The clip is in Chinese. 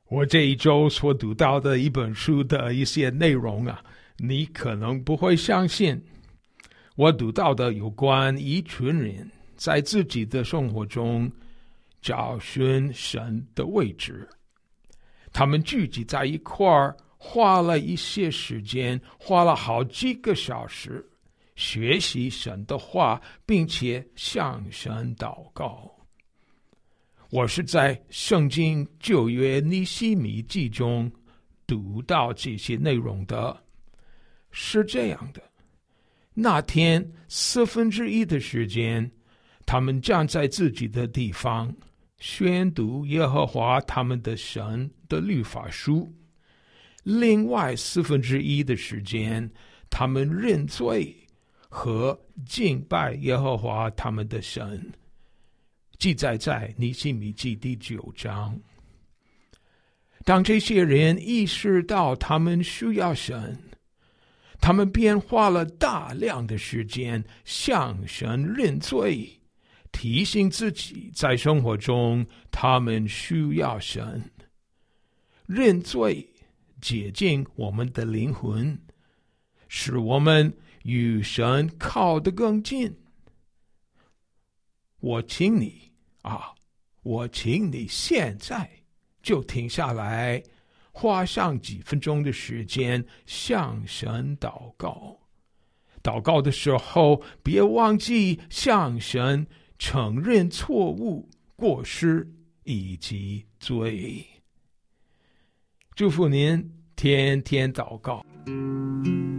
我这一周所读到的一本书的一些内容啊，你可能不会相信。我读到的有关一群人在自己的生活中找寻神的位置，他们聚集在一块儿，花了一些时间，花了好几个小时学习神的话，并且向神祷告。我是在圣经旧约尼希米记中读到这些内容的。是这样的，那天1/4的时间，他们站在自己的地方宣读耶和华他们的神的律法书，另外1/4的时间，他们认罪和敬拜耶和华他们的神，记载在尼希米记第9章。当这些人意识到他们需要神，他们便花了大量的时间向神认罪，提醒自己在生活中他们需要神。认罪洁净我们的灵魂，使我们与神靠得更近。我请你现在就停下来，花上几分钟的时间向神祷告。祷告的时候，别忘记向神承认错误、过失以及罪。祝福您天天祷告。